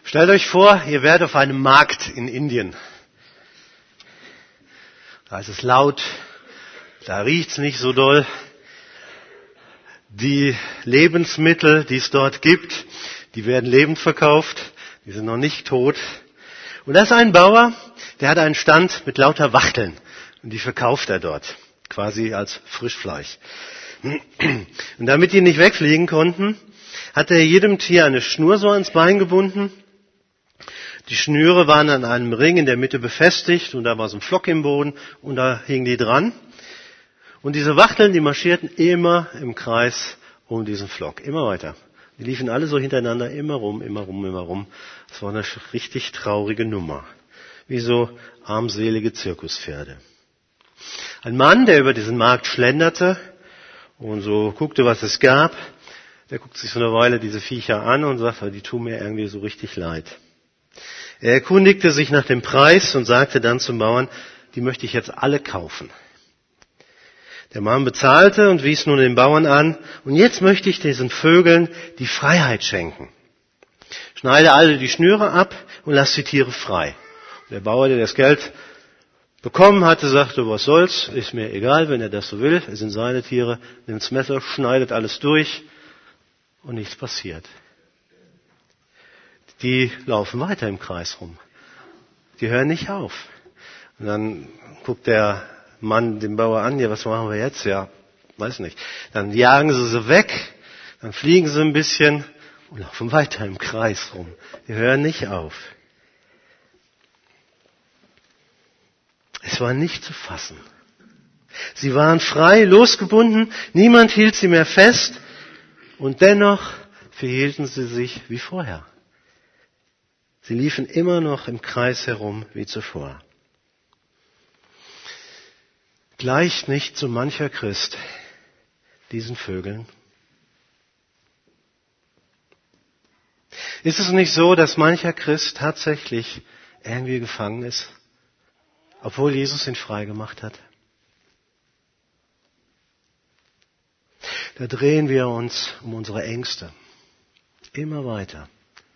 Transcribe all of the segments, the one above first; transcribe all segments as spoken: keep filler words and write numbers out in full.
Stellt euch vor, ihr wärt auf einem Markt in Indien. Da ist es laut, da riecht's nicht so doll. Die Lebensmittel, die es dort gibt, die werden lebend verkauft, die sind noch nicht tot. Und da ist ein Bauer, der hat einen Stand mit lauter Wachteln und die verkauft er dort, quasi als Frischfleisch. Und damit die nicht wegfliegen konnten, hat er jedem Tier eine Schnur so ans Bein gebunden. Die Schnüre waren an einem Ring in der Mitte befestigt und da war so ein Pflock im Boden und da hingen die dran. Und diese Wachteln, die marschierten immer im Kreis um diesen Pflock, immer weiter. Die liefen alle so hintereinander, immer rum, immer rum, immer rum. Das war eine richtig traurige Nummer. Wie so armselige Zirkuspferde. Ein Mann, der über diesen Markt schlenderte und so guckte, was es gab, der guckt sich so eine Weile diese Viecher an und sagt, die tun mir irgendwie so richtig leid. Er erkundigte sich nach dem Preis und sagte dann zum Bauern, die möchte ich jetzt alle kaufen. Der Mann bezahlte und wies nun den Bauern an, und jetzt möchte ich diesen Vögeln die Freiheit schenken. Schneide alle die Schnüre ab und lass die Tiere frei. Und der Bauer, der das Geld bekommen hatte, sagte, was soll's, ist mir egal, wenn er das so will, es sind seine Tiere, nimmt das Messer, schneidet alles durch und nichts passiert. Die laufen weiter im Kreis rum. Die hören nicht auf. Und dann guckt der Mann den Bauer an, ja, was machen wir jetzt? Ja, weiß nicht. Dann jagen sie sie weg, dann fliegen sie ein bisschen und laufen weiter im Kreis rum. Die hören nicht auf. Es war nicht zu fassen. Sie waren frei, losgebunden, niemand hielt sie mehr fest und dennoch verhielten sie sich wie vorher. Sie liefen immer noch im Kreis herum wie zuvor. Gleicht nicht so mancher Christ diesen Vögeln? Ist es nicht so, dass mancher Christ tatsächlich irgendwie gefangen ist, obwohl Jesus ihn frei gemacht hat? Da drehen wir uns um unsere Ängste immer weiter,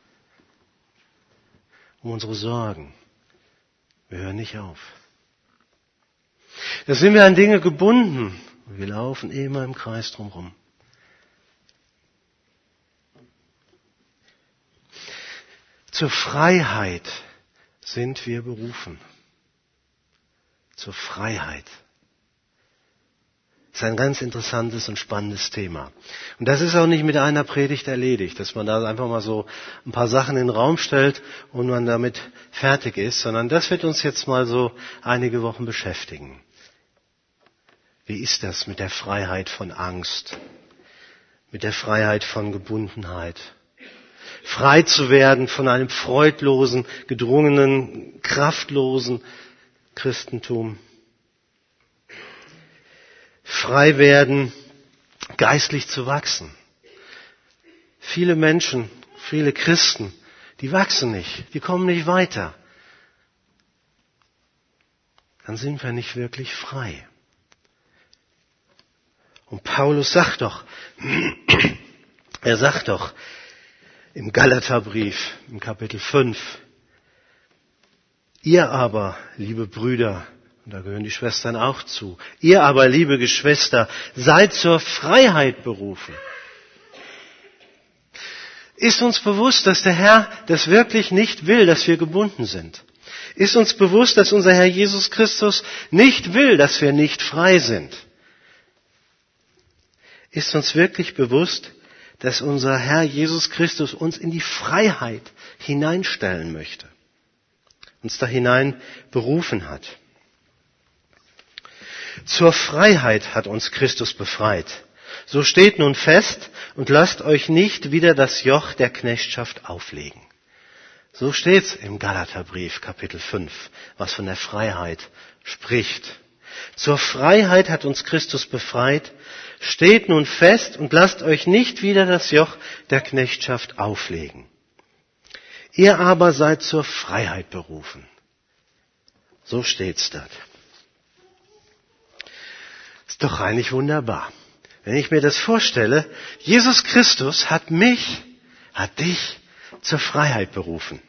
um unsere Sorgen. Wir hören nicht auf. Da sind wir an Dinge gebunden und wir laufen immer im Kreis drumherum. Zur Freiheit sind wir berufen. Zur Freiheit. Das ist ein ganz interessantes und spannendes Thema. Und das ist auch nicht mit einer Predigt erledigt, dass man da einfach mal so ein paar Sachen in den Raum stellt und man damit fertig ist, sondern das wird uns jetzt mal so einige Wochen beschäftigen. Wie ist das mit der Freiheit von Angst? Mit der Freiheit von Gebundenheit? Frei zu werden von einem freudlosen, gedrungenen, kraftlosen Christentum. Frei werden, geistlich zu wachsen. Viele Menschen, viele Christen, die wachsen nicht, die kommen nicht weiter. Dann sind wir nicht wirklich frei. Und Paulus sagt doch, er sagt doch im Galaterbrief, im Kapitel fünf, ihr aber, liebe Brüder, und da gehören die Schwestern auch zu, ihr aber, liebe Geschwister, seid zur Freiheit berufen. Ist uns bewusst, dass der Herr das wirklich nicht will, dass wir gebunden sind? Ist uns bewusst, dass unser Herr Jesus Christus nicht will, dass wir nicht frei sind? Ist uns wirklich bewusst, dass unser Herr Jesus Christus uns in die Freiheit hineinstellen möchte, uns da hinein berufen hat? Zur Freiheit hat uns Christus befreit. So steht nun fest und lasst euch nicht wieder das Joch der Knechtschaft auflegen. So steht's im Galaterbrief, Kapitel fünf, was von der Freiheit spricht. Zur Freiheit hat uns Christus befreit. Steht nun fest und lasst euch nicht wieder das Joch der Knechtschaft auflegen. Ihr aber seid zur Freiheit berufen. So steht's dort. Ist doch eigentlich wunderbar. Wenn ich mir das vorstelle, Jesus Christus hat mich, hat dich zur Freiheit berufen.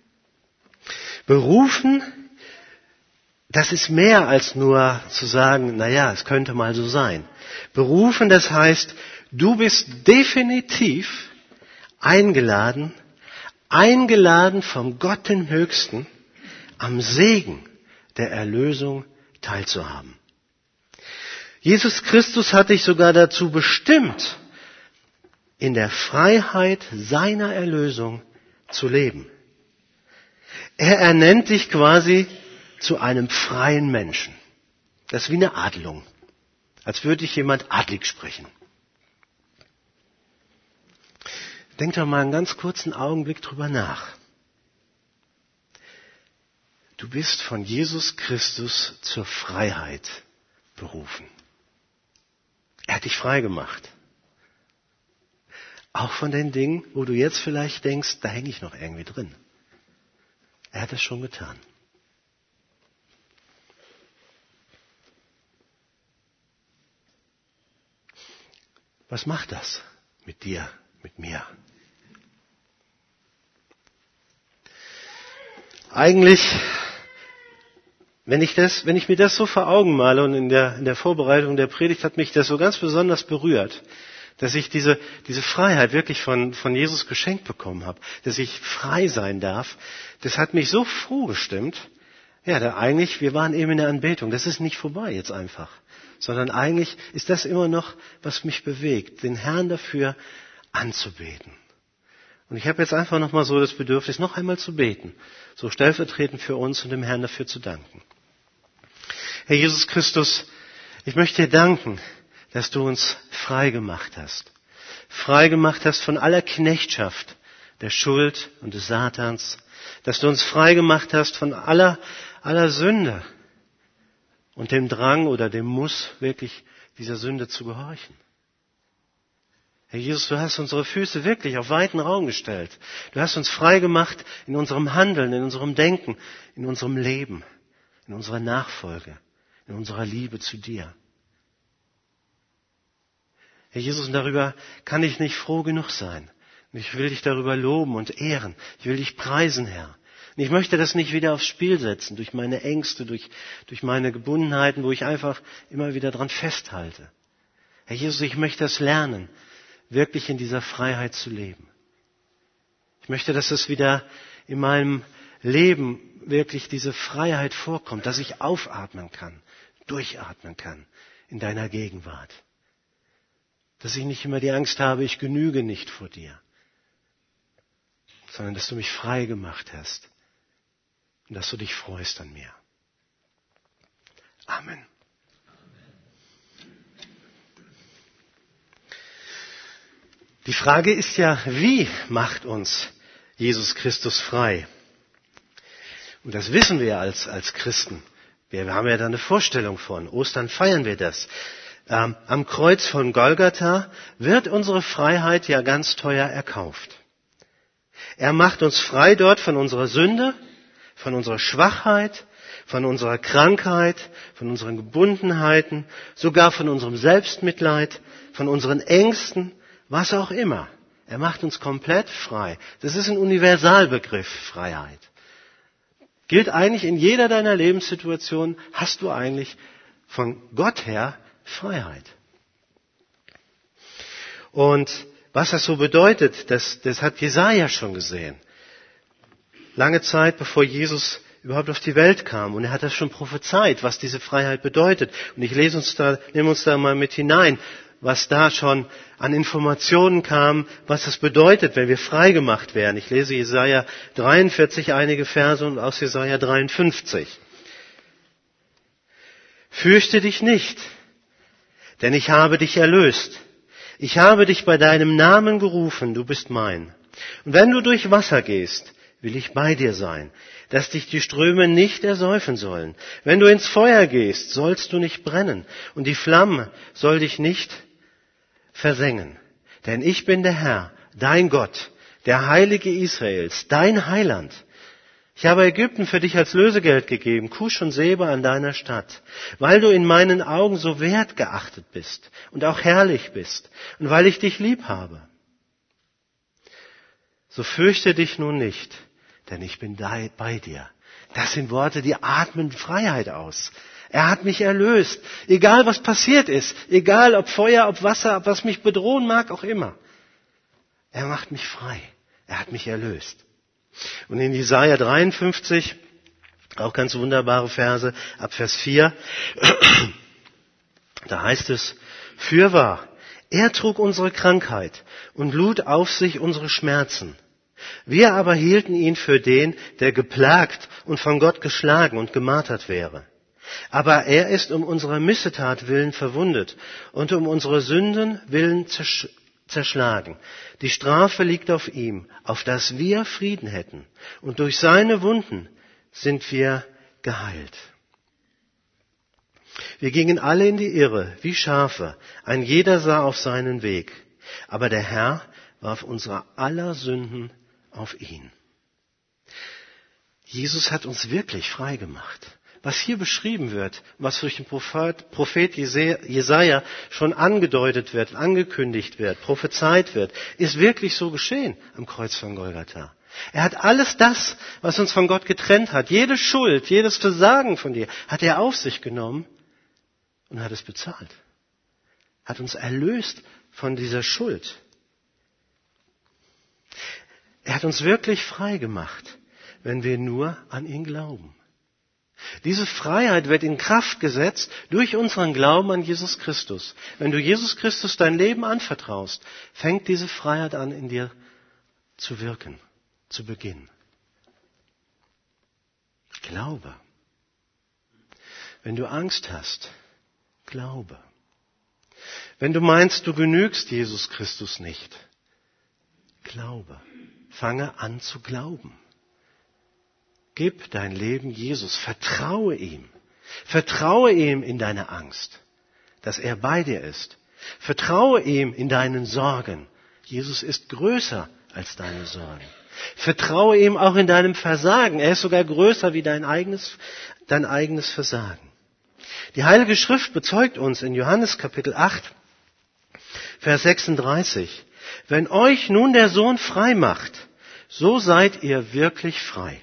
Berufen, das ist mehr als nur zu sagen, na ja, es könnte mal so sein. Berufen, das heißt, du bist definitiv eingeladen, eingeladen vom Gott dem Höchsten, am Segen der Erlösung teilzuhaben. Jesus Christus hat dich sogar dazu bestimmt, in der Freiheit seiner Erlösung zu leben. Er ernennt dich quasi zu einem freien Menschen. Das ist wie eine Adelung, als würde dich jemand adlig sprechen. Denk doch mal einen ganz kurzen Augenblick drüber nach. Du bist von Jesus Christus zur Freiheit berufen. Er hat dich frei gemacht. Auch von den Dingen, wo du jetzt vielleicht denkst, da hänge ich noch irgendwie drin. Er hat es schon getan. Was macht das mit dir, mit mir? Eigentlich, wenn ich das, wenn ich mir das so vor Augen male und in der, in der Vorbereitung der Predigt hat mich das so ganz besonders berührt, dass ich diese, diese Freiheit wirklich von, von Jesus geschenkt bekommen habe, dass ich frei sein darf, das hat mich so froh gestimmt. Ja, da eigentlich, wir waren eben in der Anbetung, das ist nicht vorbei jetzt einfach, sondern eigentlich ist das immer noch, was mich bewegt, den Herrn dafür anzubeten. Und ich habe jetzt einfach nochmal so das Bedürfnis, noch einmal zu beten, so stellvertretend für uns und dem Herrn dafür zu danken. Herr Jesus Christus, ich möchte dir danken, dass du uns frei gemacht hast. Frei gemacht hast von aller Knechtschaft der Schuld und des Satans. Dass du uns frei gemacht hast von aller, aller Sünde und dem Drang oder dem Muss, wirklich dieser Sünde zu gehorchen. Herr Jesus, du hast unsere Füße wirklich auf weiten Raum gestellt. Du hast uns frei gemacht in unserem Handeln, in unserem Denken, in unserem Leben, in unserer Nachfolge, in unserer Liebe zu dir. Herr Jesus, und darüber kann ich nicht froh genug sein. Und ich will dich darüber loben und ehren. Ich will dich preisen, Herr. Und ich möchte das nicht wieder aufs Spiel setzen, durch meine Ängste, durch, durch meine Gebundenheiten, wo ich einfach immer wieder dran festhalte. Herr Jesus, ich möchte das lernen, wirklich in dieser Freiheit zu leben. Ich möchte, dass es wieder in meinem Leben wirklich diese Freiheit vorkommt, dass ich aufatmen kann, durchatmen kann in deiner Gegenwart. Dass ich nicht immer die Angst habe, ich genüge nicht vor dir, sondern dass du mich frei gemacht hast und dass du dich freust an mir. Amen. Die Frage ist ja, wie macht uns Jesus Christus frei? Und das wissen wir als, als Christen. Wir, wir haben ja da eine Vorstellung von. Ostern feiern wir das. Ähm, am Kreuz von Golgatha wird unsere Freiheit ja ganz teuer erkauft. Er macht uns frei dort von unserer Sünde, von unserer Schwachheit, von unserer Krankheit, von unseren Gebundenheiten, sogar von unserem Selbstmitleid, von unseren Ängsten, was auch immer. Er macht uns komplett frei. Das ist ein Universalbegriff, Freiheit. Gilt eigentlich in jeder deiner Lebenssituationen, hast du eigentlich von Gott her Freiheit. Und was das so bedeutet, das, das hat Jesaja schon gesehen. Lange Zeit, bevor Jesus überhaupt auf die Welt kam. Und er hat das schon prophezeit, was diese Freiheit bedeutet. Und ich lese uns da, nehme uns da mal mit hinein, was da schon an Informationen kam, was das bedeutet, wenn wir frei gemacht werden. Ich lese Jesaja dreiundvierzig, einige Verse und aus Jesaja dreiundfünfzig. Fürchte dich nicht, denn ich habe dich erlöst. Ich habe dich bei deinem Namen gerufen, du bist mein. Und wenn du durch Wasser gehst, will ich bei dir sein, dass dich die Ströme nicht ersäufen sollen. Wenn du ins Feuer gehst, sollst du nicht brennen, und die Flamme soll dich nicht versengen. Denn ich bin der Herr, dein Gott, der Heilige Israels, dein Heiland. Ich habe Ägypten für dich als Lösegeld gegeben, Kusch und Seba an deiner Stadt, weil du in meinen Augen so wertgeachtet bist und auch herrlich bist und weil ich dich lieb habe. So fürchte dich nun nicht, denn ich bin bei dir. Das sind Worte, die atmen Freiheit aus. Er hat mich erlöst. Egal was passiert ist, egal ob Feuer, ob Wasser, ob was mich bedrohen mag, auch immer. Er macht mich frei. Er hat mich erlöst. Und in Jesaja dreiundfünfzig, auch ganz wunderbare Verse, ab Vers vier, da heißt es, fürwahr, er trug unsere Krankheit und lud auf sich unsere Schmerzen. Wir aber hielten ihn für den, der geplagt und von Gott geschlagen und gemartert wäre. Aber er ist um unserer Missetat willen verwundet und um unsere Sünden willen zerschlagen. Die Strafe liegt auf ihm, auf dass wir Frieden hätten. Und durch seine Wunden sind wir geheilt. Wir gingen alle in die Irre, wie Schafe. Ein jeder sah auf seinen Weg. Aber der Herr warf unsere aller Sünden auf ihn. Jesus hat uns wirklich frei gemacht. Was hier beschrieben wird, was durch den Prophet, Prophet Jesaja schon angedeutet wird, angekündigt wird, prophezeit wird, ist wirklich so geschehen am Kreuz von Golgatha. Er hat alles das, was uns von Gott getrennt hat, jede Schuld, jedes Versagen von dir, hat er auf sich genommen und hat es bezahlt. Hat uns erlöst von dieser Schuld. Er hat uns wirklich frei gemacht, wenn wir nur an ihn glauben. Diese Freiheit wird in Kraft gesetzt durch unseren Glauben an Jesus Christus. Wenn du Jesus Christus dein Leben anvertraust, fängt diese Freiheit an, in dir zu wirken, zu beginnen. Glaube. Wenn du Angst hast, glaube. Wenn du meinst, du genügst Jesus Christus nicht, glaube. Fange an zu glauben. Gib dein Leben Jesus. Vertraue ihm. Vertraue ihm in deine Angst, dass er bei dir ist. Vertraue ihm in deinen Sorgen. Jesus ist größer als deine Sorgen. Vertraue ihm auch in deinem Versagen. Er ist sogar größer wie dein eigenes, dein eigenes Versagen. Die Heilige Schrift bezeugt uns in Johannes Kapitel acht, Vers sechsunddreißig. Wenn euch nun der Sohn frei macht, so seid ihr wirklich frei.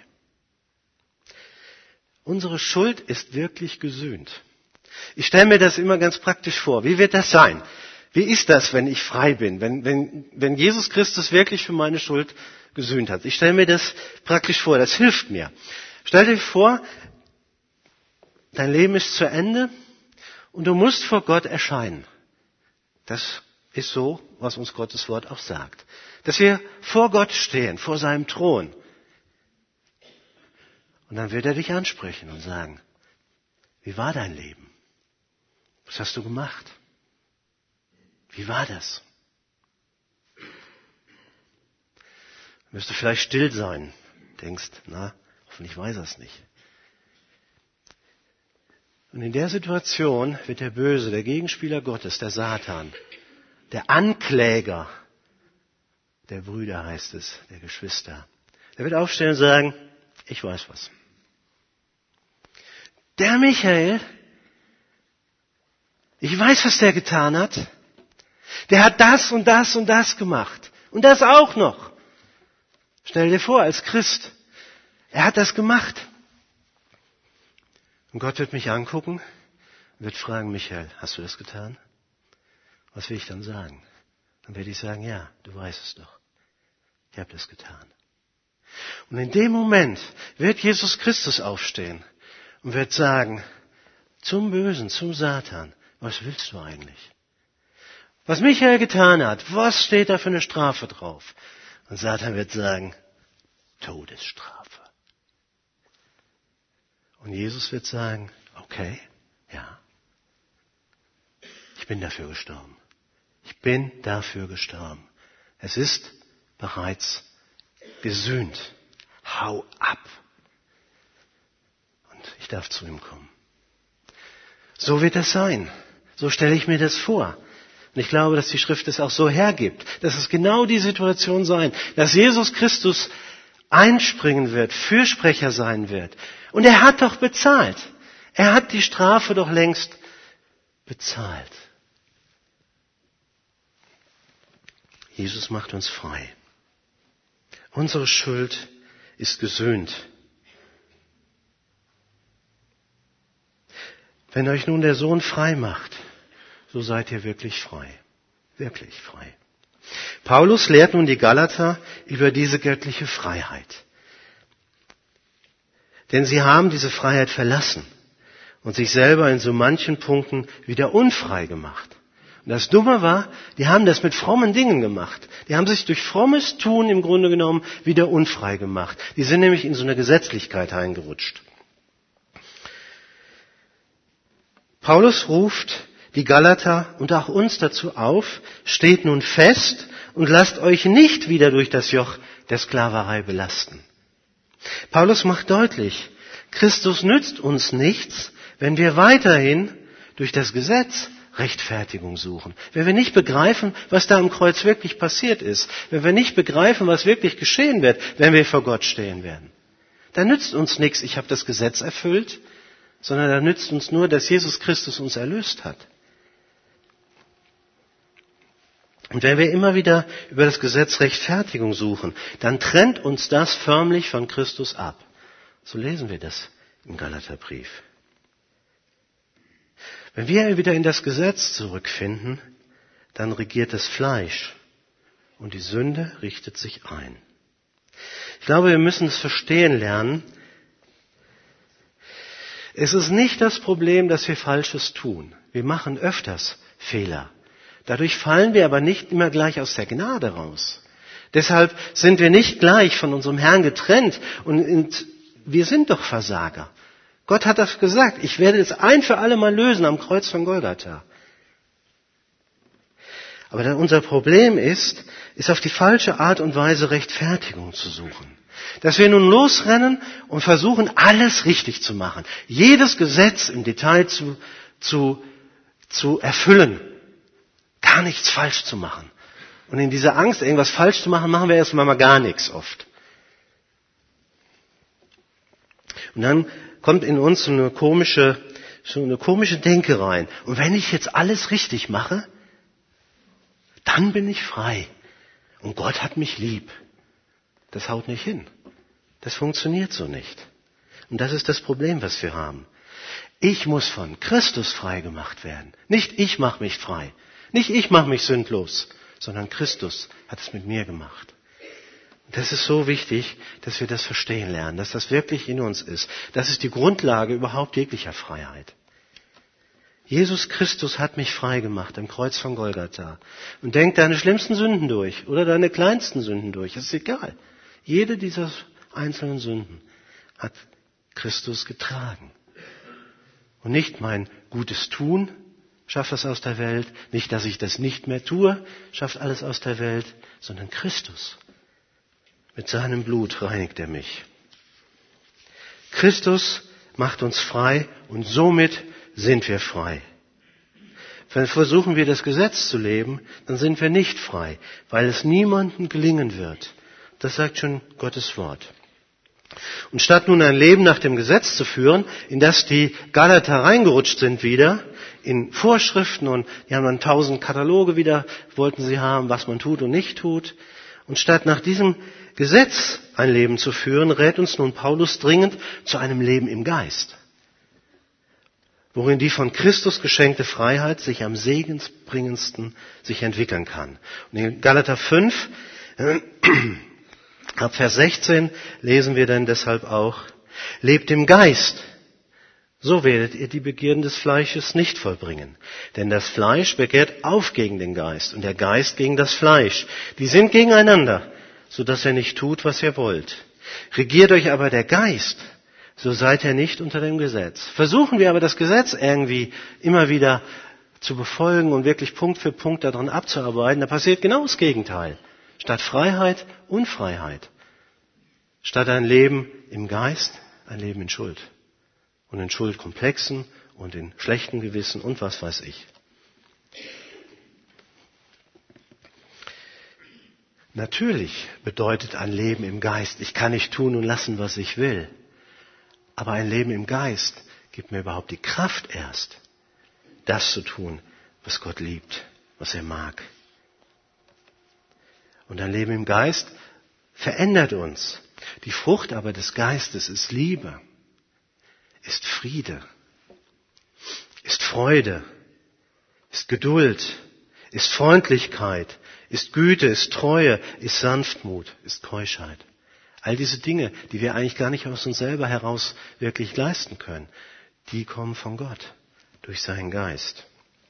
Unsere Schuld ist wirklich gesühnt. Ich stelle mir das immer ganz praktisch vor. Wie wird das sein? Wie ist das, wenn ich frei bin? Wenn, wenn, wenn Jesus Christus wirklich für meine Schuld gesühnt hat? Ich stelle mir das praktisch vor. Das hilft mir. Stell dir vor, dein Leben ist zu Ende und du musst vor Gott erscheinen. Das ist so, was uns Gottes Wort auch sagt. Dass wir vor Gott stehen, vor seinem Thron. Und dann wird er dich ansprechen und sagen, wie war dein Leben? Was hast du gemacht? Wie war das? Dann wirst du vielleicht still sein, denkst, na, hoffentlich weiß er es nicht. Und in der Situation wird der Böse, der Gegenspieler Gottes, der Satan, der Ankläger der Brüder, heißt es, der Geschwister, der wird aufstehen und sagen, ich weiß was. Der Michael, ich weiß, was der getan hat. Der hat das und das und das gemacht. Und das auch noch. Stell dir vor, als Christ, er hat das gemacht. Und Gott wird mich angucken und wird fragen, Michael, hast du das getan? Was will ich dann sagen? Dann werde ich sagen, ja, du weißt es doch. Ich habe das getan. Und in dem Moment wird Jesus Christus aufstehen und wird sagen, zum Bösen, zum Satan, was willst du eigentlich? Was Michael getan hat, was steht da für eine Strafe drauf? Und Satan wird sagen, Todesstrafe. Und Jesus wird sagen, okay, ja, ich bin dafür gestorben. Ich bin dafür gestorben. Es ist bereits gesühnt. Hau ab. Und ich darf zu ihm kommen. So wird es sein. So stelle ich mir das vor. Und ich glaube, dass die Schrift es auch so hergibt. Dass es genau die Situation sein, dass Jesus Christus einspringen wird, Fürsprecher sein wird. Und er hat doch bezahlt. Er hat die Strafe doch längst bezahlt. Jesus macht uns frei. Unsere Schuld ist gesühnt. Wenn euch nun der Sohn frei macht, so seid ihr wirklich frei. Wirklich frei. Paulus lehrt nun die Galater über diese göttliche Freiheit. Denn sie haben diese Freiheit verlassen und sich selber in so manchen Punkten wieder unfrei gemacht. Und das Dumme war, die haben das mit frommen Dingen gemacht. Die haben sich durch frommes Tun im Grunde genommen wieder unfrei gemacht. Die sind nämlich in so eine Gesetzlichkeit eingerutscht. Paulus ruft die Galater und auch uns dazu auf, steht nun fest und lasst euch nicht wieder durch das Joch der Sklaverei belasten. Paulus macht deutlich, Christus nützt uns nichts, wenn wir weiterhin durch das Gesetz Rechtfertigung suchen. Wenn wir nicht begreifen, was da am Kreuz wirklich passiert ist, wenn wir nicht begreifen, was wirklich geschehen wird, wenn wir vor Gott stehen werden, dann nützt uns nichts, ich habe das Gesetz erfüllt, sondern dann nützt uns nur, dass Jesus Christus uns erlöst hat. Und wenn wir immer wieder über das Gesetz Rechtfertigung suchen, dann trennt uns das förmlich von Christus ab. So lesen wir das im Galaterbrief. Wenn wir wieder in das Gesetz zurückfinden, dann regiert das Fleisch und die Sünde richtet sich ein. Ich glaube, wir müssen es verstehen lernen. Es ist nicht das Problem, dass wir Falsches tun. Wir machen öfters Fehler. Dadurch fallen wir aber nicht immer gleich aus der Gnade raus. Deshalb sind wir nicht gleich von unserem Herrn getrennt und wir sind doch Versager. Gott hat das gesagt. Ich werde es ein für alle Mal lösen am Kreuz von Golgatha. Aber dann unser Problem ist, ist auf die falsche Art und Weise Rechtfertigung zu suchen. Dass wir nun losrennen und versuchen, alles richtig zu machen. Jedes Gesetz im Detail zu, zu, zu erfüllen. Gar nichts falsch zu machen. Und in dieser Angst, irgendwas falsch zu machen, machen wir erstmal mal gar nichts oft. Und dann kommt in uns so eine komische, so eine komische Denke rein. Und wenn ich jetzt alles richtig mache, dann bin ich frei. Und Gott hat mich lieb. Das haut nicht hin. Das funktioniert so nicht. Und das ist das Problem, was wir haben. Ich muss von Christus frei gemacht werden. Nicht ich mache mich frei. Nicht ich mache mich sündlos, sondern Christus hat es mit mir gemacht. Das ist so wichtig, dass wir das verstehen lernen, dass das wirklich in uns ist. Das ist die Grundlage überhaupt jeglicher Freiheit. Jesus Christus hat mich frei gemacht am Kreuz von Golgatha. Und denk deine schlimmsten Sünden durch oder deine kleinsten Sünden durch. Das ist egal. Jede dieser einzelnen Sünden hat Christus getragen. Und nicht mein gutes Tun schafft das aus der Welt, nicht, dass ich das nicht mehr tue, schafft alles aus der Welt, sondern Christus. Mit seinem Blut reinigt er mich. Christus macht uns frei und somit sind wir frei. Wenn versuchen wir das Gesetz zu leben, dann sind wir nicht frei, weil es niemandem gelingen wird. Das sagt schon Gottes Wort. Und statt nun ein Leben nach dem Gesetz zu führen, in das die Galater reingerutscht sind wieder, in Vorschriften und die haben dann tausend Kataloge wieder, wollten sie haben, was man tut und nicht tut. Und statt nach diesem Gesetz ein Leben zu führen, rät uns nun Paulus dringend zu einem Leben im Geist, worin die von Christus geschenkte Freiheit sich am segensbringendsten sich entwickeln kann. Und in Galater fünf, äh, ab Vers sechzehn lesen wir dann deshalb auch, lebt im Geist, so werdet ihr die Begierden des Fleisches nicht vollbringen. Denn das Fleisch begehrt auf gegen den Geist und der Geist gegen das Fleisch. Die sind gegeneinander, so dass ihr nicht tut, was ihr wollt. Regiert euch aber der Geist, so seid ihr nicht unter dem Gesetz. Versuchen wir aber das Gesetz irgendwie immer wieder zu befolgen und wirklich Punkt für Punkt daran abzuarbeiten, da passiert genau das Gegenteil. Statt Freiheit, Unfreiheit. Statt ein Leben im Geist, ein Leben in Schuld. Und in Schuldkomplexen und in schlechten Gewissen und was weiß ich. Natürlich bedeutet ein Leben im Geist, ich kann nicht tun und lassen, was ich will. Aber ein Leben im Geist gibt mir überhaupt die Kraft erst, das zu tun, was Gott liebt, was er mag. Und ein Leben im Geist verändert uns. Die Frucht aber des Geistes ist Liebe, ist Friede, ist Freude, ist Geduld, ist Freundlichkeit, ist Güte, ist Treue, ist Sanftmut, ist Keuschheit. All diese Dinge, die wir eigentlich gar nicht aus uns selber heraus wirklich leisten können, die kommen von Gott durch seinen Geist.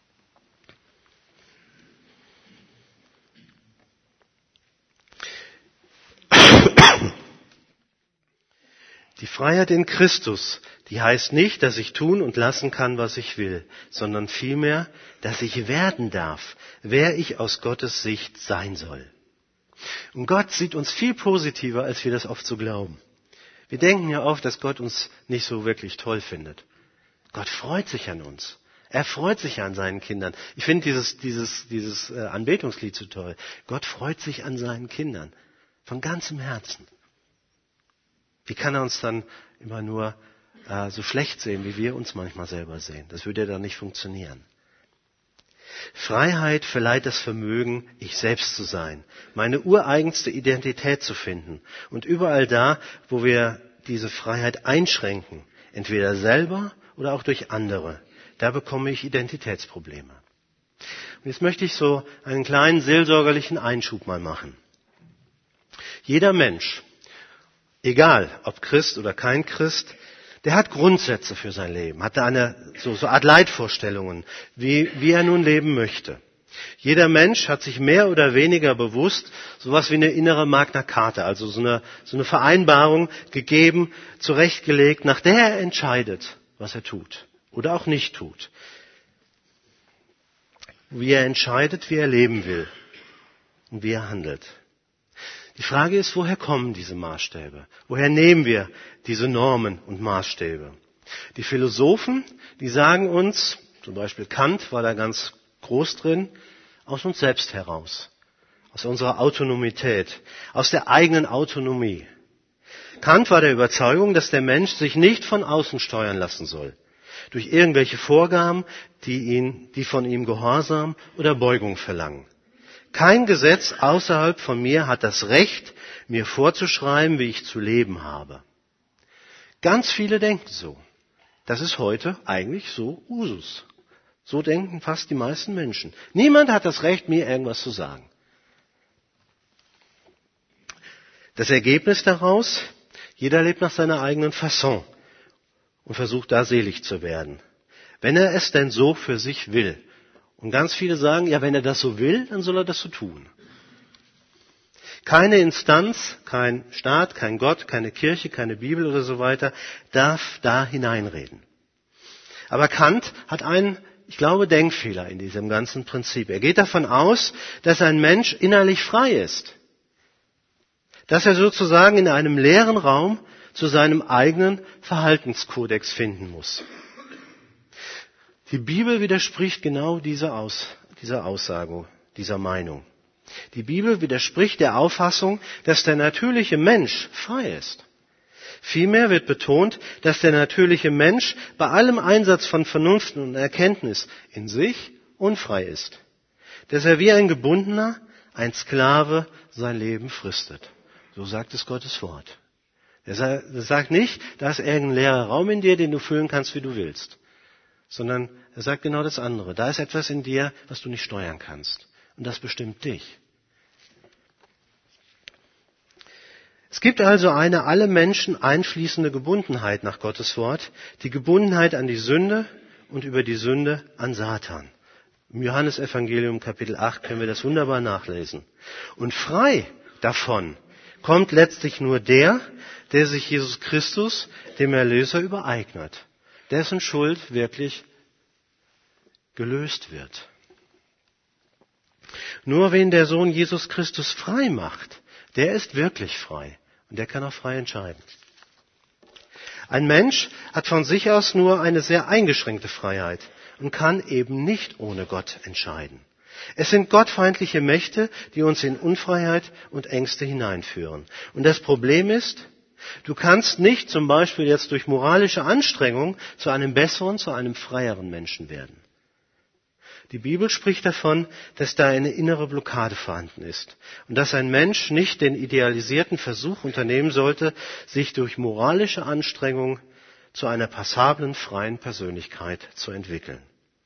Die Freiheit in Christus, die heißt nicht, dass ich tun und lassen kann, was ich will, sondern vielmehr, dass ich werden darf, wer ich aus Gottes Sicht sein soll. Und Gott sieht uns viel positiver, als wir das oft so glauben. Wir denken ja oft, dass Gott uns nicht so wirklich toll findet. Gott freut sich an uns. Er freut sich an seinen Kindern. Ich finde dieses, dieses, dieses Anbetungslied so toll. Gott freut sich an seinen Kindern. Von ganzem Herzen. Wie kann er uns dann immer nur äh, so schlecht sehen, wie wir uns manchmal selber sehen? Das würde ja dann nicht funktionieren. Freiheit verleiht das Vermögen, ich selbst zu sein, meine ureigenste Identität zu finden. Und überall da, wo wir diese Freiheit einschränken, entweder selber oder auch durch andere, da bekomme ich Identitätsprobleme. Und jetzt möchte ich so einen kleinen seelsorgerlichen Einschub mal machen. Jeder Mensch, egal ob Christ oder kein Christ, der hat Grundsätze für sein Leben, hat da eine so, so Art Leitvorstellungen, wie, wie er nun leben möchte. Jeder Mensch hat sich mehr oder weniger bewusst sowas wie eine innere Magna Carta, also so eine, so eine Vereinbarung gegeben, zurechtgelegt, nach der er entscheidet, was er tut oder auch nicht tut. Wie er entscheidet, wie er leben will und wie er handelt. Die Frage ist, woher kommen diese Maßstäbe? Woher nehmen wir diese Normen und Maßstäbe? Die Philosophen, die sagen uns, zum Beispiel Kant war da ganz groß drin, aus uns selbst heraus, aus unserer Autonomität, aus der eigenen Autonomie. Kant war der Überzeugung, dass der Mensch sich nicht von außen steuern lassen soll, durch irgendwelche Vorgaben, die, ihn, die von ihm Gehorsam oder Beugung verlangen. Kein Gesetz außerhalb von mir hat das Recht, mir vorzuschreiben, wie ich zu leben habe. Ganz viele denken so. Das ist heute eigentlich so Usus. So denken fast die meisten Menschen. Niemand hat das Recht, mir irgendwas zu sagen. Das Ergebnis daraus, jeder lebt nach seiner eigenen Fasson und versucht da selig zu werden. Wenn er es denn so für sich will. Und ganz viele sagen, ja, wenn er das so will, dann soll er das so tun. Keine Instanz, kein Staat, kein Gott, keine Kirche, keine Bibel oder so weiter darf da hineinreden. Aber Kant hat einen, ich glaube, Denkfehler in diesem ganzen Prinzip. Er geht davon aus, dass ein Mensch innerlich frei ist. Dass er sozusagen in einem leeren Raum zu seinem eigenen Verhaltenskodex finden muss. Die Bibel widerspricht genau dieser, Aus, dieser Aussage, dieser Meinung. Die Bibel widerspricht der Auffassung, dass der natürliche Mensch frei ist. Vielmehr wird betont, dass der natürliche Mensch bei allem Einsatz von Vernunft und Erkenntnis in sich unfrei ist. Dass er wie ein Gebundener, ein Sklave sein Leben fristet. So sagt es Gottes Wort. Er sagt nicht, da ist irgendein leerer Raum in dir, den du füllen kannst, wie du willst. Sondern er sagt genau das andere. Da ist etwas in dir, was du nicht steuern kannst. Und das bestimmt dich. Es gibt also eine alle Menschen einschließende Gebundenheit nach Gottes Wort, die Gebundenheit an die Sünde und über die Sünde an Satan. Im Johannesevangelium Kapitel acht können wir das wunderbar nachlesen. Und frei davon kommt letztlich nur der, der sich Jesus Christus, dem Erlöser, übereignet. Dessen Schuld wirklich gelöst wird. Nur wen der Sohn Jesus Christus frei macht, der ist wirklich frei und der kann auch frei entscheiden. Ein Mensch hat von sich aus nur eine sehr eingeschränkte Freiheit und kann eben nicht ohne Gott entscheiden. Es sind gottfeindliche Mächte, die uns in Unfreiheit und Ängste hineinführen. Und das Problem ist, du kannst nicht zum Beispiel jetzt durch moralische Anstrengung zu einem besseren, zu einem freieren Menschen werden. Die Bibel spricht davon, dass da eine innere Blockade vorhanden ist und dass ein Mensch nicht den idealisierten Versuch unternehmen sollte, sich durch moralische Anstrengung zu einer passablen, freien Persönlichkeit zu entwickeln.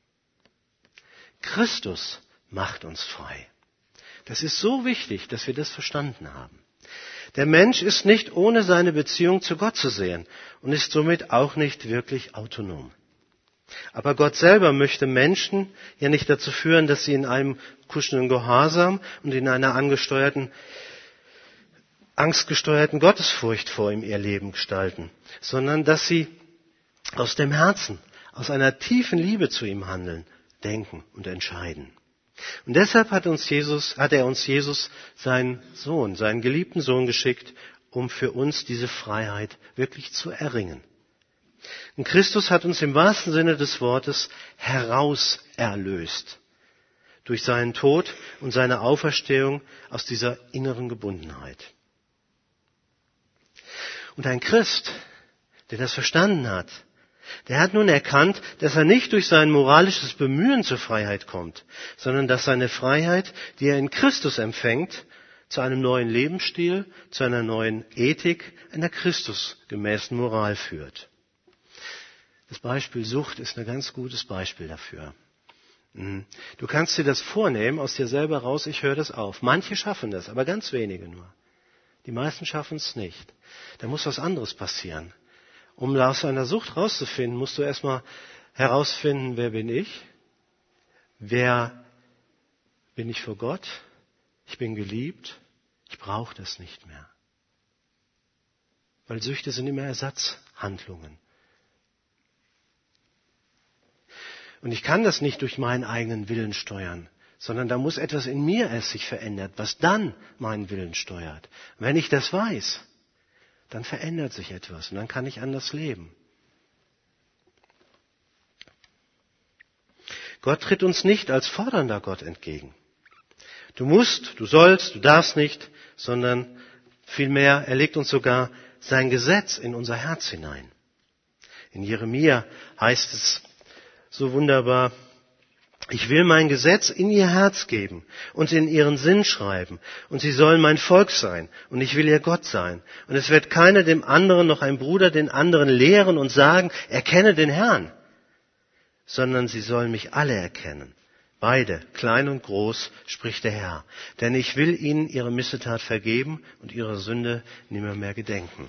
Christus macht uns frei. Das ist so wichtig, dass wir das verstanden haben. Der Mensch ist nicht ohne seine Beziehung zu Gott zu sehen und ist somit auch nicht wirklich autonom. Aber Gott selber möchte Menschen ja nicht dazu führen, dass sie in einem kuschelnden Gehorsam und in einer angesteuerten, angstgesteuerten Gottesfurcht vor ihm ihr Leben gestalten, sondern dass sie aus dem Herzen, aus einer tiefen Liebe zu ihm handeln, denken und entscheiden. Und deshalb hat uns Jesus, hat er uns Jesus, seinen Sohn, seinen geliebten Sohn geschickt, um für uns diese Freiheit wirklich zu erringen. Und Christus hat uns im wahrsten Sinne des Wortes herauserlöst durch seinen Tod und seine Auferstehung aus dieser inneren Gebundenheit. Und ein Christ, der das verstanden hat, der hat nun erkannt, dass er nicht durch sein moralisches Bemühen zur Freiheit kommt, sondern dass seine Freiheit, die er in Christus empfängt, zu einem neuen Lebensstil, zu einer neuen Ethik, einer christusgemäßen Moral führt. Das Beispiel Sucht ist ein ganz gutes Beispiel dafür. Du kannst dir das vornehmen, aus dir selber raus, ich höre das auf. Manche schaffen das, aber ganz wenige nur. Die meisten schaffen es nicht. Da muss was anderes passieren. Um aus einer Sucht rauszufinden, musst du erstmal herausfinden, wer bin ich? Wer bin ich vor Gott? Ich bin geliebt. Ich brauche das nicht mehr. Weil Süchte sind immer Ersatzhandlungen. Und ich kann das nicht durch meinen eigenen Willen steuern, sondern da muss etwas in mir erst sich verändert, was dann meinen Willen steuert. Und wenn ich das weiß, dann verändert sich etwas und dann kann ich anders leben. Gott tritt uns nicht als fordernder Gott entgegen. Du musst, du sollst, du darfst nicht, sondern vielmehr, er legt uns sogar sein Gesetz in unser Herz hinein. In Jeremia heißt es so wunderbar: Ich will mein Gesetz in ihr Herz geben und in ihren Sinn schreiben. Und sie sollen mein Volk sein und ich will ihr Gott sein. Und es wird keiner dem anderen, noch ein Bruder den anderen lehren und sagen, erkenne den Herrn. Sondern sie sollen mich alle erkennen. Beide, klein und groß, spricht der Herr. Denn ich will ihnen ihre Missetat vergeben und ihre Sünde nimmer mehr gedenken.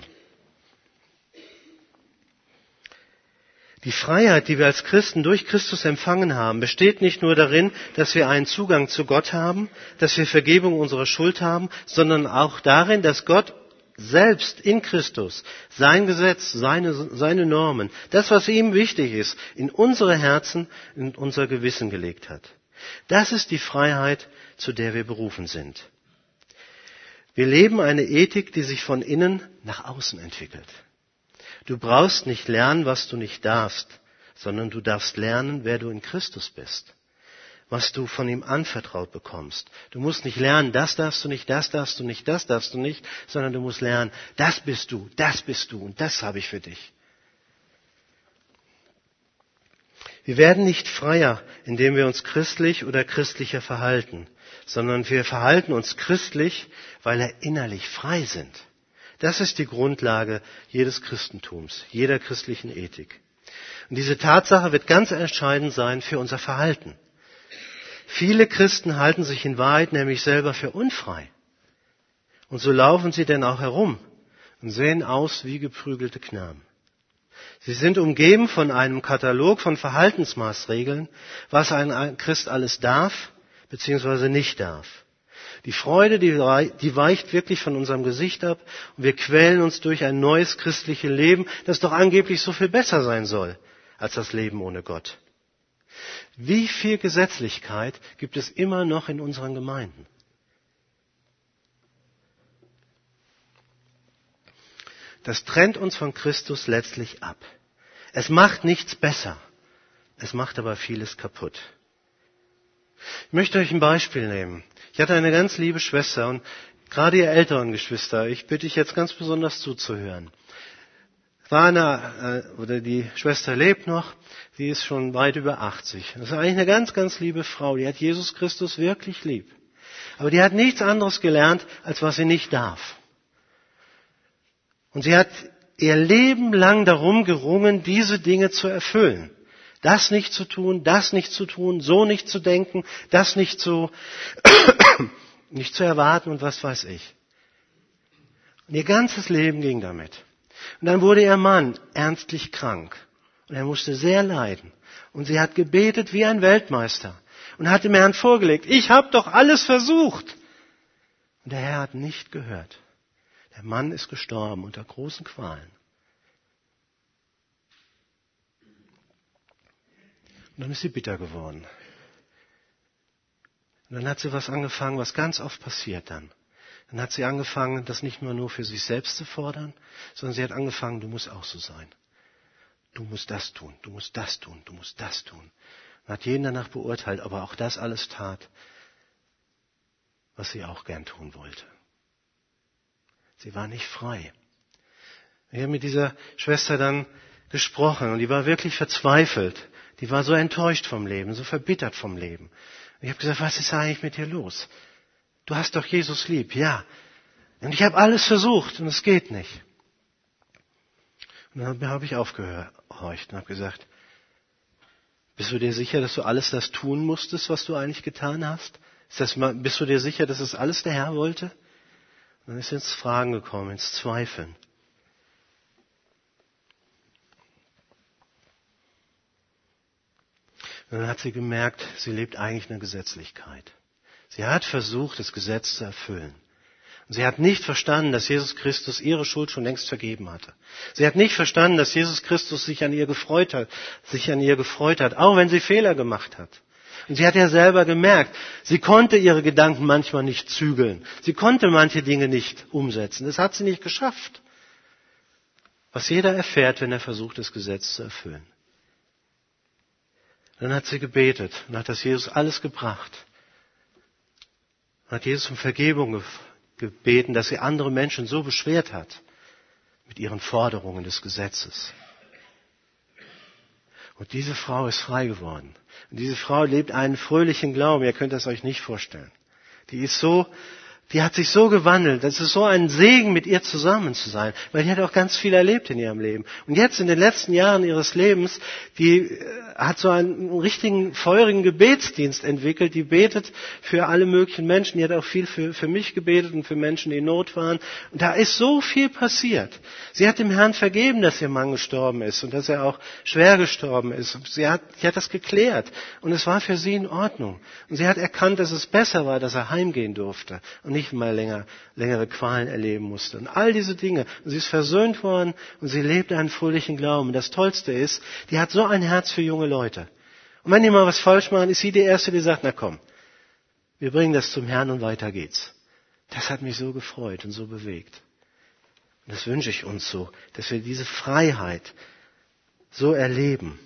Die Freiheit, die wir als Christen durch Christus empfangen haben, besteht nicht nur darin, dass wir einen Zugang zu Gott haben, dass wir Vergebung unserer Schuld haben, sondern auch darin, dass Gott selbst in Christus sein Gesetz, seine, seine Normen, das, was ihm wichtig ist, in unsere Herzen, in unser Gewissen gelegt hat. Das ist die Freiheit, zu der wir berufen sind. Wir leben eine Ethik, die sich von innen nach außen entwickelt. Du brauchst nicht lernen, was du nicht darfst, sondern du darfst lernen, wer du in Christus bist, was du von ihm anvertraut bekommst. Du musst nicht lernen, das darfst du nicht, das darfst du nicht, das darfst du nicht, sondern du musst lernen, das bist du, das bist du und das habe ich für dich. Wir werden nicht freier, indem wir uns christlich oder christlicher verhalten, sondern wir verhalten uns christlich, weil wir innerlich frei sind. Das ist die Grundlage jedes Christentums, jeder christlichen Ethik. Und diese Tatsache wird ganz entscheidend sein für unser Verhalten. Viele Christen halten sich in Wahrheit nämlich selber für unfrei. Und so laufen sie denn auch herum und sehen aus wie geprügelte Knaben. Sie sind umgeben von einem Katalog von Verhaltensmaßregeln, was ein Christ alles darf bzw. nicht darf. Die Freude, die weicht wirklich von unserem Gesicht ab und wir quälen uns durch ein neues christliches Leben, das doch angeblich so viel besser sein soll als das Leben ohne Gott. Wie viel Gesetzlichkeit gibt es immer noch in unseren Gemeinden? Das trennt uns von Christus letztlich ab. Es macht nichts besser, es macht aber vieles kaputt. Ich möchte euch ein Beispiel nehmen. Ich hatte eine ganz liebe Schwester und gerade ihr älteren Geschwister, ich bitte dich jetzt ganz besonders zuzuhören. war eine, oder die Schwester lebt noch, sie ist schon weit über achtzig. Das ist eigentlich eine ganz, ganz liebe Frau, die hat Jesus Christus wirklich lieb. Aber die hat nichts anderes gelernt, als was sie nicht darf. Und sie hat ihr Leben lang darum gerungen, diese Dinge zu erfüllen. Das nicht zu tun, das nicht zu tun, so nicht zu denken, das nicht zu, nicht zu erwarten und was weiß ich. Und ihr ganzes Leben ging damit. Und dann wurde ihr Mann ernstlich krank. Und er musste sehr leiden. Und sie hat gebetet wie ein Weltmeister. Und hat dem Herrn vorgelegt, ich habe doch alles versucht. Und der Herr hat nicht gehört. Der Mann ist gestorben unter großen Qualen. Und dann ist sie bitter geworden. Und dann hat sie was angefangen, was ganz oft passiert dann. Dann hat sie angefangen, das nicht nur nur für sich selbst zu fordern, sondern sie hat angefangen, du musst auch so sein. Du musst das tun, du musst das tun, du musst das tun. Man hat jeden danach beurteilt, ob er auch das alles tat, was sie auch gern tun wollte. Sie war nicht frei. Wir haben mit dieser Schwester dann gesprochen und die war wirklich verzweifelt. Die war so enttäuscht vom Leben, so verbittert vom Leben. Und ich habe gesagt, was ist eigentlich mit dir los? Du hast doch Jesus lieb, ja. Und ich habe alles versucht und es geht nicht. Und dann habe ich aufgehorcht und habe gesagt, bist du dir sicher, dass du alles das tun musstest, was du eigentlich getan hast? Ist das, bist du dir sicher, dass es alles der Herr wollte? Und dann ist ins Fragen gekommen, ins Zweifeln. Und dann hat sie gemerkt, sie lebt eigentlich eine Gesetzlichkeit. Sie hat versucht, das Gesetz zu erfüllen. Und sie hat nicht verstanden, dass Jesus Christus ihre Schuld schon längst vergeben hatte. Sie hat nicht verstanden, dass Jesus Christus sich an ihr gefreut hat, sich an ihr gefreut hat, auch wenn sie Fehler gemacht hat. Und sie hat ja selber gemerkt, sie konnte ihre Gedanken manchmal nicht zügeln. Sie konnte manche Dinge nicht umsetzen. Das hat sie nicht geschafft. Was jeder erfährt, wenn er versucht, das Gesetz zu erfüllen. Dann hat sie gebetet und hat das Jesus alles gebracht. Und hat Jesus um Vergebung gebeten, dass sie andere Menschen so beschwert hat mit ihren Forderungen des Gesetzes. Und diese Frau ist frei geworden. Und diese Frau lebt einen fröhlichen Glauben. Ihr könnt das euch nicht vorstellen. Die ist so, die hat sich so gewandelt. Das ist so ein Segen, mit ihr zusammen zu sein. Weil die hat auch ganz viel erlebt in ihrem Leben. Und jetzt in den letzten Jahren ihres Lebens, die hat so einen richtigen, feurigen Gebetsdienst entwickelt. Die betet für alle möglichen Menschen. Die hat auch viel für, für mich gebetet und für Menschen, die in Not waren. Und da ist so viel passiert. Sie hat dem Herrn vergeben, dass ihr Mann gestorben ist und dass er auch schwer gestorben ist. Sie hat, sie hat das geklärt. Und es war für sie in Ordnung. Und sie hat erkannt, dass es besser war, dass er heimgehen durfte und nicht mal länger, längere Qualen erleben musste. Und all diese Dinge. Und sie ist versöhnt worden und sie lebt einen fröhlichen Glauben. Und das Tollste ist, die hat so ein Herz für junge Leute. Und wenn die mal was falsch machen, ist sie die Erste, die sagt, na komm, wir bringen das zum Herrn und weiter geht's. Das hat mich so gefreut und so bewegt. Und das wünsche ich uns so, dass wir diese Freiheit so erleben.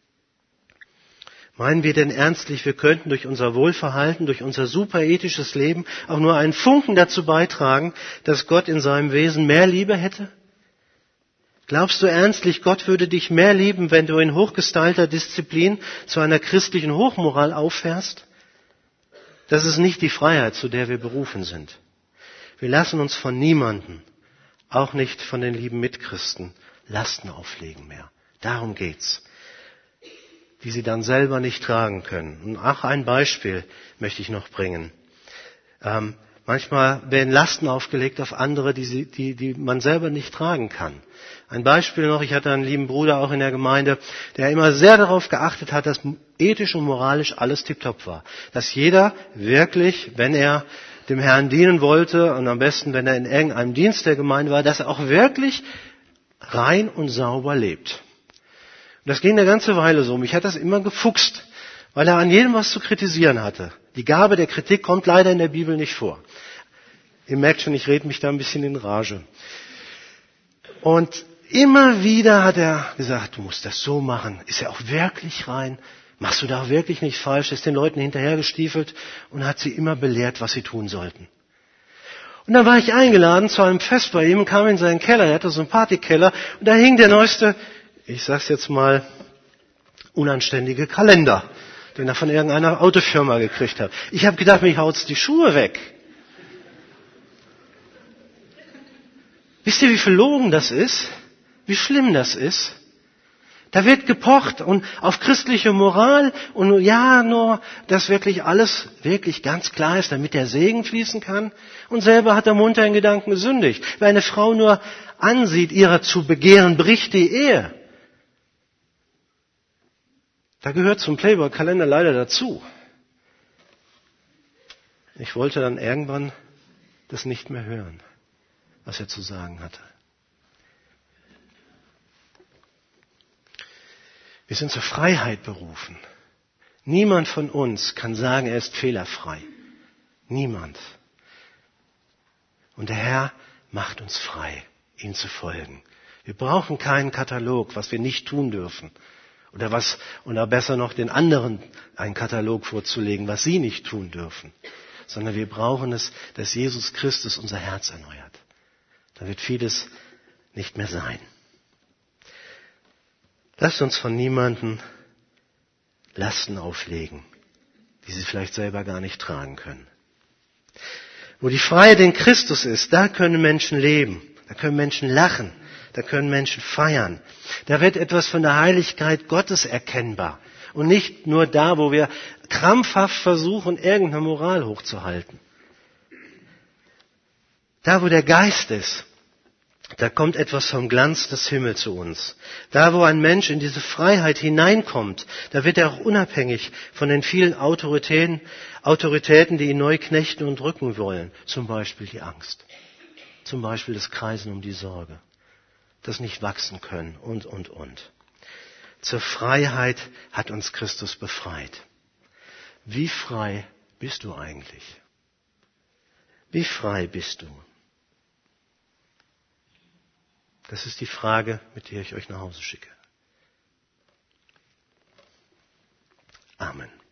Meinen wir denn ernstlich, wir könnten durch unser Wohlverhalten, durch unser superethisches Leben auch nur einen Funken dazu beitragen, dass Gott in seinem Wesen mehr Liebe hätte? Glaubst du ernstlich, Gott würde dich mehr lieben, wenn du in hochgestylter Disziplin zu einer christlichen Hochmoral auffährst? Das ist nicht die Freiheit, zu der wir berufen sind. Wir lassen uns von niemandem, auch nicht von den lieben Mitchristen, Lasten auflegen mehr. Darum geht's. Die sie dann selber nicht tragen können. Und auch ein Beispiel möchte ich noch bringen. Ähm, manchmal werden Lasten aufgelegt auf andere, die, sie, die, die man selber nicht tragen kann. Ein Beispiel noch, ich hatte einen lieben Bruder auch in der Gemeinde, der immer sehr darauf geachtet hat, dass ethisch und moralisch alles tipptopp war. Dass jeder wirklich, wenn er dem Herrn dienen wollte und am besten, wenn er in irgendeinem Dienst der Gemeinde war, dass er auch wirklich rein und sauber lebt. Und das ging eine ganze Weile so. Mich hat das immer gefuchst, weil er an jedem was zu kritisieren hatte. Die Gabe der Kritik kommt leider in der Bibel nicht vor. Ihr merkt schon, ich rede mich da ein bisschen in Rage. Und immer wieder hat er gesagt, du musst das so machen. Ist er auch wirklich rein? Machst du da auch wirklich nicht falsch? Ist den Leuten hinterhergestiefelt und hat sie immer belehrt, was sie tun sollten. Und dann war ich eingeladen zu einem Fest bei ihm, kam in seinen Keller, er hatte so einen Partykeller, und da hing der neueste, ich sag's jetzt mal, unanständige Kalender, den er von irgendeiner Autofirma gekriegt hat. Ich habe gedacht, mich haut's die Schuhe weg. Wisst ihr, wie verlogen das ist? Wie schlimm das ist? Da wird gepocht und auf christliche Moral und ja, nur, dass wirklich alles wirklich ganz klar ist, damit der Segen fließen kann. Und selber hat er munter in Gedanken gesündigt. Wer eine Frau nur ansieht, ihrer zu begehren, bricht die Ehe. Da gehört zum Playboy-Kalender leider dazu. Ich wollte dann irgendwann das nicht mehr hören, was er zu sagen hatte. Wir sind zur Freiheit berufen. Niemand von uns kann sagen, er ist fehlerfrei. Niemand. Und der Herr macht uns frei, ihm zu folgen. Wir brauchen keinen Katalog, was wir nicht tun dürfen. Oder was, oder besser noch den anderen einen Katalog vorzulegen, was sie nicht tun dürfen. Sondern wir brauchen es, dass Jesus Christus unser Herz erneuert. Da wird vieles nicht mehr sein. Lasst uns von niemandem Lasten auflegen, die sie vielleicht selber gar nicht tragen können. Wo die Freiheit in Christus ist, da können Menschen leben, da können Menschen lachen, da können Menschen feiern. Da wird etwas von der Heiligkeit Gottes erkennbar. Und nicht nur da, wo wir krampfhaft versuchen, irgendeine Moral hochzuhalten. Da, wo der Geist ist, da kommt etwas vom Glanz des Himmels zu uns. Da, wo ein Mensch in diese Freiheit hineinkommt, da wird er auch unabhängig von den vielen Autoritäten, Autoritäten, die ihn neu knechten und drücken wollen. Zum Beispiel die Angst. Zum Beispiel das Kreisen um die Sorge. Das nicht wachsen können und, und, und. Zur Freiheit hat uns Christus befreit. Wie frei bist du eigentlich? Wie frei bist du? Das ist die Frage, mit der ich euch nach Hause schicke. Amen.